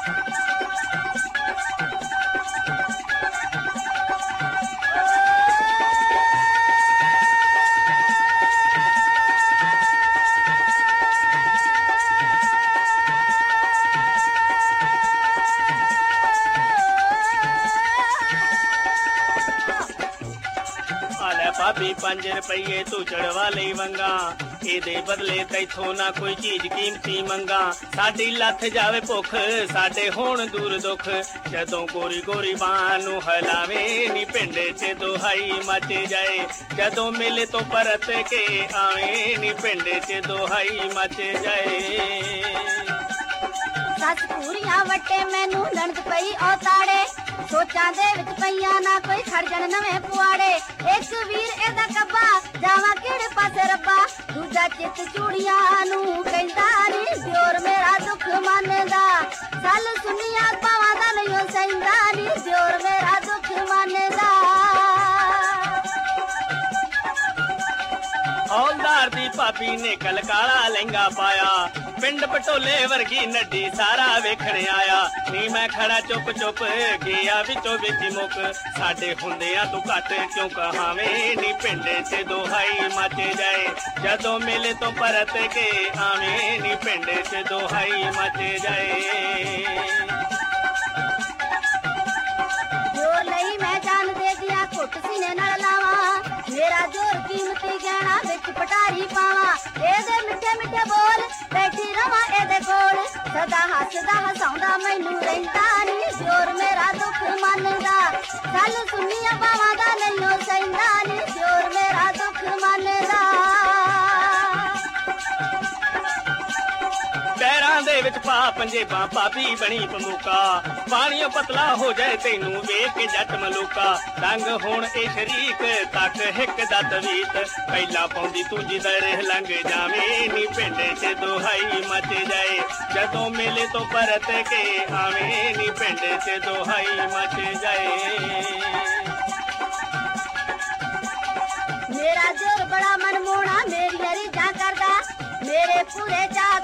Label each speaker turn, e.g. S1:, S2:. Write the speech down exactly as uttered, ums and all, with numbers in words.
S1: भाभी पंज रुपये तू चढ़वा ले वंगा ਇਹਦੇ ਬਦਲੇ ਤੈਥੋਂ ਨਾ ਕੋਈ ਚੀਜ਼ ਕੀਮਤੀ ਮੰਗਾ ਸਾਡੀ ਲੱਥ ਜਾਵੇ ਭੁੱਖ ਸਾਡੇ ਹੋਣ ਦੂਰ ਦੁੱਖ ਜਦੋਂ ਗੋਰੀ ਗੋਰੀ ਬਾਹ ਨੂੰ ਹਲਾਵੇ ਨੀ ਪਿੰਡੇ 'ਚ ਦੁਹਾਈ ਮਚ ਜਾਏ ਜਦੋਂ ਮੇਲੇ ਤੋਂ ਪਰਤ ਕੇ ਆਵੇ ਨੀ ਪਿੰਡੇ 'ਚ ਦੁਹਾਈ ਮਚ ਜਾਏ
S2: ਸੱਸ ਪੂਰੀਆਂ ਵੱਟੇ ਮੈਨੂੰ ਲੰਡ ਪਈ ਔ ਤਾੜੇ ਸੋਚਾਂ ਦੇ ਵਿੱਚ ਪਈਆਂ ਨਾ ਕੋਈ ਖੜ ਜਣ ਨਵੇਂ ਪੁਆੜੇ ਇੱਕ ਵੀਰ ਇਹਦਾ ਕੱਬਾ ਜਾਵਾਂ ਕਿਹੜੇ ਪਾਸੇ ਰੱਬਾ ਦੂਜਾ ਚਿੱਤ ਚੂੜੀਆਂ ਨੂੰ ਕਹਿੰਦਾ ਨੀ ਦਿਓਰ ਮੇਰਾ ਦੁੱਖ ਮੰਨਦਾ ਚੱਲ ਸੁਨੀਆਂ ਪਾਵਾਂ ਦਾ ਨਹੀਂ ਸਹਿੰਦਾ ਨੀ ਦਿਓਰ ਮੇਰਾ ਦੁੱਖ ਮੰਨਦਾ
S1: ਹੌਲਦਾਰ ਦੀ ਭਾਬੀ ਨੇ ਕਲਕਾਲਾ ਲਹਿੰਗਾ ਪਾਇਆ ਪਿੰਡ ਪਟੋਲੇ ਵਰਗੀ ਨੱਡੀ ਸਾਰਾ ਵੇਖਣ ਆਇਆ ਨੀ ਮੈਂ ਖੜਾ ਚੁੱਪ ਚੁੱਪ ਗਿਆ ਵਿੱਚੋਂ ਵਿੱਚ ਮੁੱਕ ਸਾਡੇ ਹੁੰਦਿਆਂ ਤੂੰ ਘੱਟ ਕਿਉਂ ਕਹਾਵੇਂ ਨੀ ਪਿੰਡੇ 'ਚ ਦੁਹਾਈ ਮਚ ਜਾਏ ਜਦੋਂ ਮੇਲੇ ਤੋਂ ਪਰਤ ਕੇ ਆਵੇਂ ਨੀ ਪਿੰਡੇ 'ਚ ਦੁਹਾਈ ਮਚ ਜਾਏ
S2: ਜੋਰ ਲਈ ਮੈਂ ਜਾਨ ਦੇ ਗਿਆ ਘੁੱਟ ਸੀਨੇ ਨਾਲ ਲਾਵਾਂ ਮੇਰਾ ਜੋਰ ਕੀਮਤੀ ਗਹਿਣਾ ਵਿੱਚ ਪਟਾਰੀ ਪਾਵਾਂ ਇਹਦੇ ਮਿੱਠੇ ਮਿੱਠੇ ਬੋਲ ਬੈਠੀ ਰਵਾਂ ਇਹਦੇ ਕੋਲ ਸਦਾ ਹੱਸਦਾ ਹਸਾਉਂਦਾ ਮੈਨੂੰ ਰਹਿੰਦਾ ਨੀ ਜੋਰ ਮੇਰਾ ਦੁੱਖ ਮੰਨਦਾ ਚੱਲ ਸੁਨੀਆਂ ਬਾਵਾਂ ਦਾ ਨੈਨੋ ਸਹਿੰਦਾ ਨੀ ਜੋਰ ਮੇਰਾ ਦੁੱਖ ਮੰਨਦਾ
S1: ਪੈਰਾਂ ਦੇ ਵਿੱਚ ਪਾ ਪੰਜੇਬਾਂ ਭਾਬੀ ਬਣੀ ਪਮੂਕਾ ਪਾਣੀਓ ਪਤਲਾ ਹੋ ਜਾਏ ਤੈਨੂੰ ਵੇਖ ਕੇ ਜੱਟ ਮਲੂਕਾ ਦੰਗ ਹੁਣ ਇਹ ਸ਼ਰੀਕ ਤੱਕ ਹਿੱਕ ਦਾ ਤਵੀਤ ਪਹਿਲਾਂ ਪਾਉਂਦੀ ਤੂੰ ਜਿੱਧਰ ਲੰਘ ਜਾਵੇਂ ਨੀ ਪਿੰਡੇ 'ਚ ਦੁਹਾਈ ਮਚ ਜਾਏ ਜਦੋਂ ਮੇਲੇ ਤੋਂ ਪਰਤ ਕੇ ਆਵੇਂ ਨੀ ਪਿੰਡੇ 'ਚ ਦੁਹਾਈ ਮਚ ਜਾਏ
S2: ਮੇਰਾ ਜੋਰ ਬੜਾ ਮਨਮੋਹਣਾ ਮੇਰੀ ਰੀਝਾਂ ਕਰਦਾ ਮੇਰੇ ਪੂਰੇ ਚਾਅ